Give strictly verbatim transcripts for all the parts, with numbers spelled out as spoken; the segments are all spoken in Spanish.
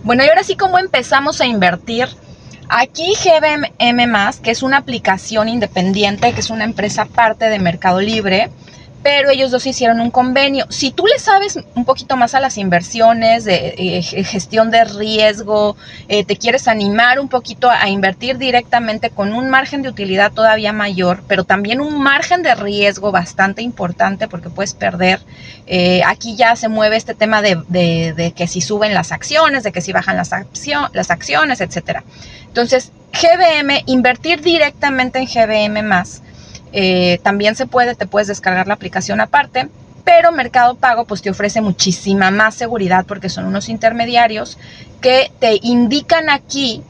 Bueno, y ahora sí, ¿cómo empezamos a invertir? Aquí G B M más, que es una aplicación independiente, que es una empresa parte de Mercado Libre, pero ellos dos hicieron un convenio. Si tú le sabes un poquito más a las inversiones, de eh, gestión de riesgo, eh, te quieres animar un poquito a invertir directamente con un margen de utilidad todavía mayor, pero también un margen de riesgo bastante importante porque puedes perder. Eh, aquí ya se mueve este tema de, de, de que si suben las acciones, de que si bajan las, acción, las acciones, etcétera. Entonces, G B M, invertir directamente en G B M más, Eh, también se puede, te puedes descargar la aplicación aparte, pero Mercado Pago pues te ofrece muchísima más seguridad porque son unos intermediarios que te indican aquí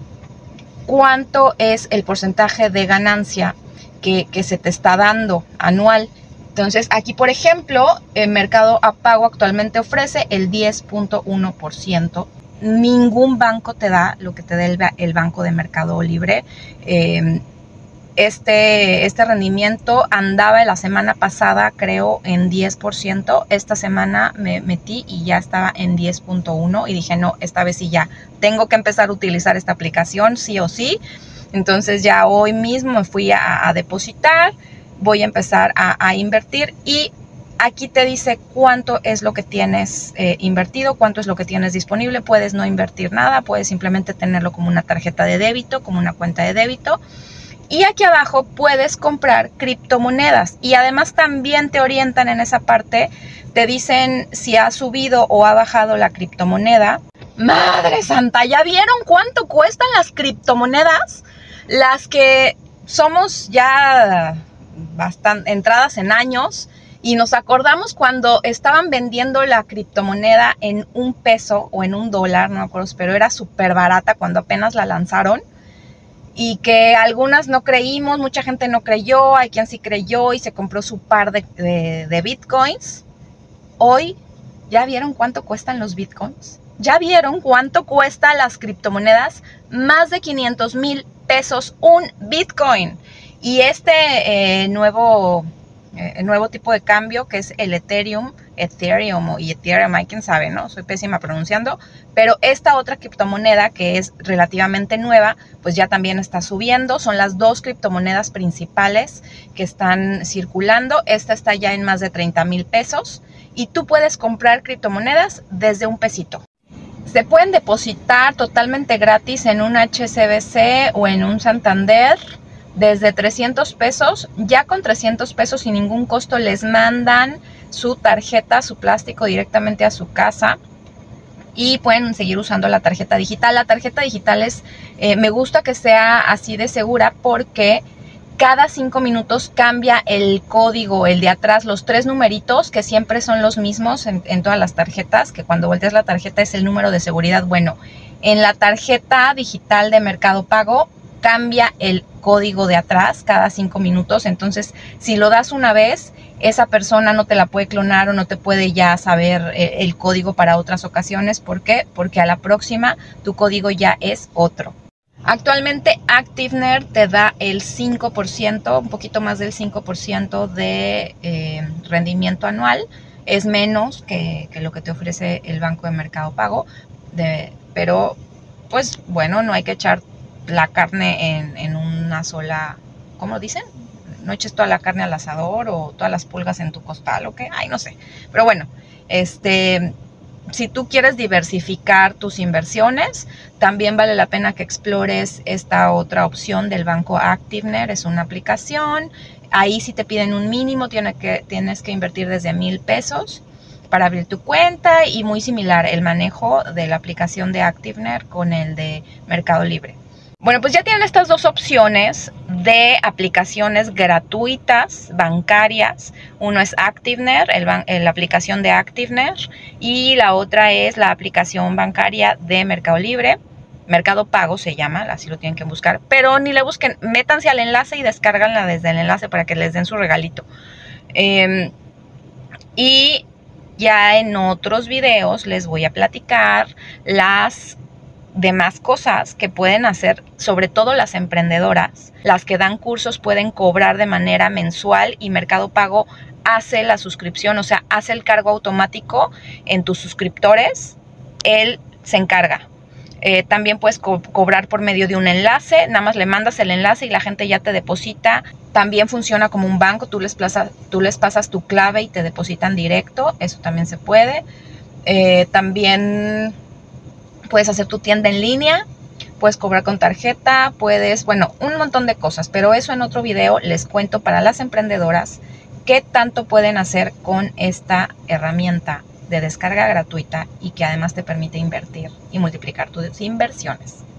cuánto es el porcentaje de ganancia que, que se te está dando anual. Entonces aquí, por ejemplo, el Mercado Pago actualmente ofrece el diez punto uno por ciento. Ningún banco te da lo que te da el, el banco de Mercado Libre. Eh, Este, este rendimiento andaba la semana pasada, creo, en diez por ciento. Esta semana me metí y ya estaba en diez punto uno y dije, no, esta vez sí ya tengo que empezar a utilizar esta aplicación sí o sí. Entonces ya hoy mismo me fui a, a depositar, voy a empezar a, a invertir y aquí te dice cuánto es lo que tienes eh, invertido, cuánto es lo que tienes disponible. Puedes no invertir nada, puedes simplemente tenerlo como una tarjeta de débito, como una cuenta de débito. Y aquí abajo puedes comprar criptomonedas y además también te orientan en esa parte, te dicen si ha subido o ha bajado la criptomoneda. ¡Madre santa! ¿Ya vieron cuánto cuestan las criptomonedas? Las que somos ya bastante entradas en años y nos acordamos cuando estaban vendiendo la criptomoneda en un peso o en un dólar, no me acuerdo, pero era súper barata cuando apenas la lanzaron. Y que algunas no creímos, mucha gente no creyó, hay quien sí creyó y se compró su par de, de, de bitcoins. Hoy, ¿ya vieron cuánto cuestan los bitcoins? ¿Ya vieron cuánto cuestan las criptomonedas? Más de quinientos mil pesos un bitcoin. Y este eh, nuevo, eh, nuevo tipo de cambio que es el Ethereum, Ethereum y Ethereum, hay quien sabe, ¿no? Soy pésima pronunciando, pero esta otra criptomoneda que es relativamente nueva, pues ya también está subiendo. Son las dos criptomonedas principales que están circulando. Esta está ya en más de treinta mil pesos y tú puedes comprar criptomonedas desde un pesito. Se pueden depositar totalmente gratis en un H S B C o en un Santander desde trescientos pesos. Ya con trescientos pesos sin ningún costo les mandan su tarjeta, su plástico directamente a su casa y pueden seguir usando la tarjeta digital. La tarjeta digital es, eh, me gusta que sea así de segura porque cada cinco minutos cambia el código, el de atrás, los tres numeritos que siempre son los mismos en, en todas las tarjetas, que cuando volteas la tarjeta es el número de seguridad. Bueno, en la tarjeta digital de Mercado Pago cambia el código de atrás cada cinco minutos. Entonces, si lo das una vez, esa persona no te la puede clonar o no te puede ya saber el, el código para otras ocasiones. ¿Por qué? Porque a la próxima tu código ya es otro. Actualmente ActiveNer te da el cinco por ciento, un poquito más del cinco por ciento de eh, rendimiento anual. Es menos que, que lo que te ofrece el banco de Mercado Pago, de, pero pues bueno, no hay que echar la carne en, en una sola, ¿cómo dicen? No eches toda la carne al asador o todas las pulgas en tu costal o qué, ay, no sé. Pero bueno, este, si tú quieres diversificar tus inversiones, también vale la pena que explores esta otra opción del banco ActiveNer. Es una aplicación, ahí sí te piden un mínimo, tiene que, tienes que invertir desde mil pesos para abrir tu cuenta y muy similar el manejo de la aplicación de ActiveNer con el de Mercado Libre. Bueno, pues ya tienen estas dos opciones de aplicaciones gratuitas bancarias. Uno es ActiveNer, el, la aplicación de ActiveNer, y la otra es la aplicación bancaria de Mercado Libre. Mercado Pago se llama, así lo tienen que buscar. Pero ni le busquen, métanse al enlace y descárganla desde el enlace para que les den su regalito. Eh, y ya en otros videos les voy a platicar las demás cosas que pueden hacer, sobre todo las emprendedoras. Las que dan cursos pueden cobrar de manera mensual y Mercado Pago hace la suscripción, o sea, hace el cargo automático en tus suscriptores. Él se encarga. Eh, también puedes co cobrar por medio de un enlace, nada más le mandas el enlace y la gente ya te deposita. También funciona como un banco, tú les, plaza, tú les pasas tu clave y te depositan directo, eso también se puede. Eh, también puedes hacer tu tienda en línea, puedes cobrar con tarjeta, puedes, bueno, un montón de cosas, pero eso en otro video les cuento para las emprendedoras qué tanto pueden hacer con esta herramienta de descarga gratuita y que además te permite invertir y multiplicar tus inversiones.